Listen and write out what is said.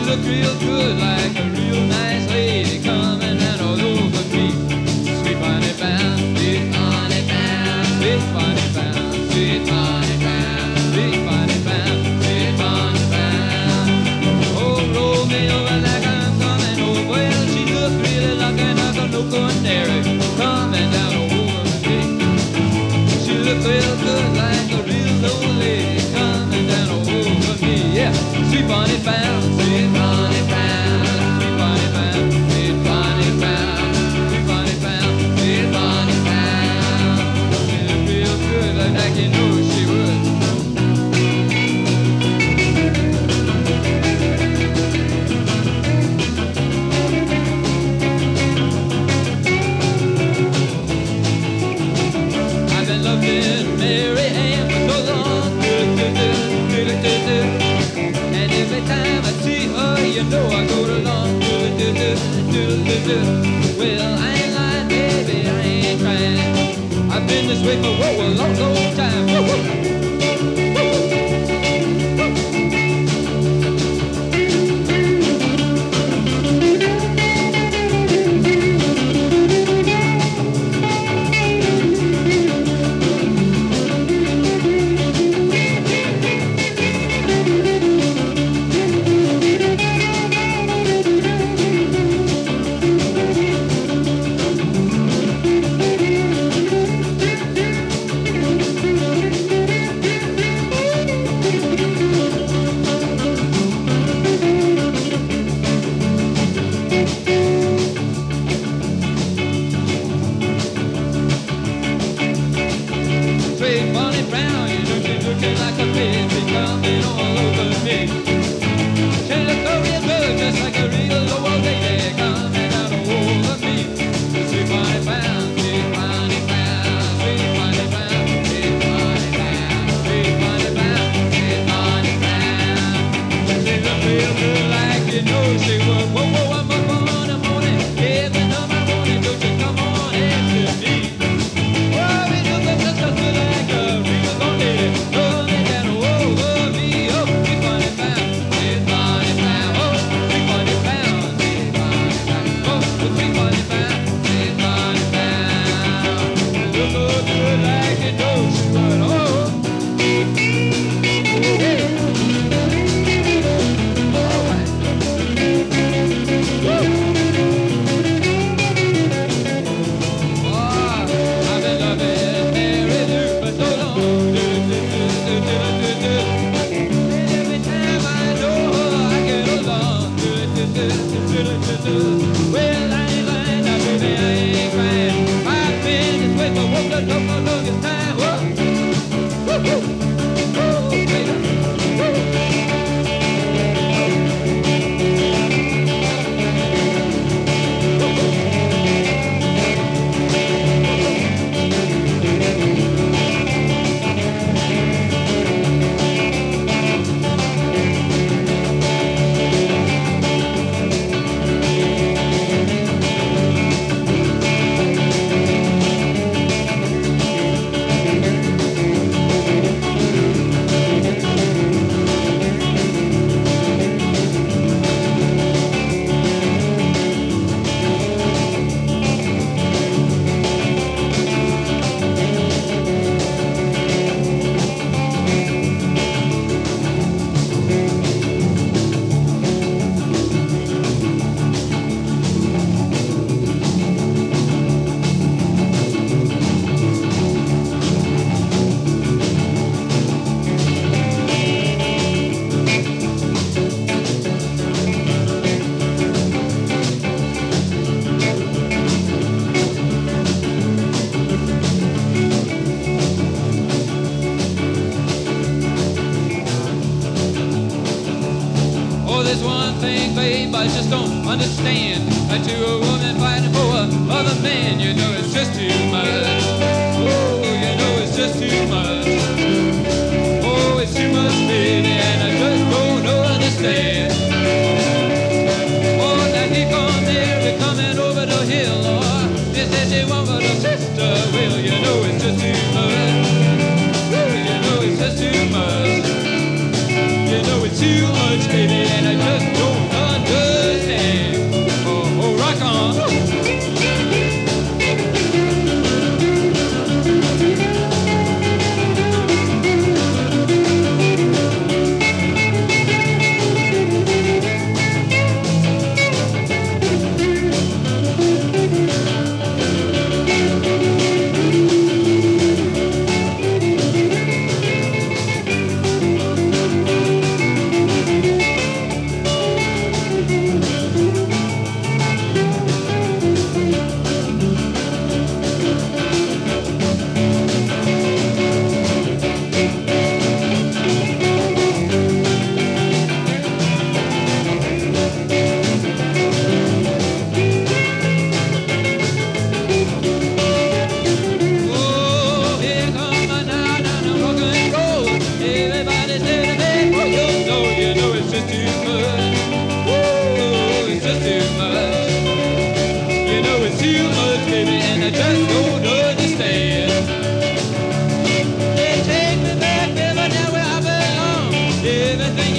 look real good like a real nice lady coming out all over me. Sweet Bonnie Brown, sweet Bonnie Brown, sweet Bonnie Brown, sweet Bonnie Brown, sweet Bonnie Brown, sweet Bonnie Brown. Oh, roll me over like I'm coming over. Well, she look really like a local canary coming down over me. She look real good like a real old lady coming down over me. Yeah, sweet Bonnie Brown, sweet Bonnie Brown, sweet Bonnie Brown, sweet Bonnie Brown, sweet Bonnie Brown, sweet Bonnie Brown. She look real good like you know she would. I've been loving Mary Ann for so long, and every time I see her, you know I go along. Well, I ain't lying, baby, I ain't crying. I've been this way for a long, long time. Sweet Bonnie Brown, you know she's looking like a baby coming all over me. She look so real good, just like a real old lady coming out over me. Sweet Bonnie Brown, sweet Bonnie Brown, sweet Bonnie Brown, sweet Bonnie Brown, sweet Bonnie Brown, sweet Bonnie Brown. She look real good like you know she would. Whoa, whoa, I'm up on the morning, every time I want it, don't you come on after me. Whoa, we look at just like a real old lady coming down over me. Oh, sweet Bonnie Brown, sweet Bonnie Brown, oh, sweet Bonnie Brown, sweet Bonnie Brown, oh, sweet Bonnie Brown, sweet Bonnie Brown. Look so good like you know she would. Oh, hey. All right. Woo. Oh, I've been loving Mary Lou for so long. Every time I know her, I get along. Well, I ain't lying, now baby, I ain't crying. I've been this way for the longest time. Whoa. Woo, woo. Woo, baby. Woo. Oh, there's one thing, babe, I just don't understand. That you're a woman fighting for other man, you know it's just too much. Oh, you know it's just too much. Oh, it's too much, baby, and I just don't understand. Oh, now here comes Mary coming over the hill, or she said she want but a sister. Well, you know it's just too much. You know it's just too much. You know it's too much, baby, and I just don't know. everything